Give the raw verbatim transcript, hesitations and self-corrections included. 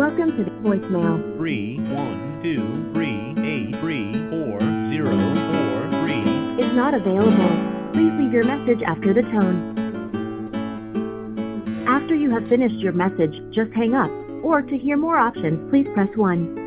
Welcome to the voicemail. three one two three eight three four zero four three Is not available. Please leave your message after the tone. After you have finished your message, just hang up, or to hear more options, please press one.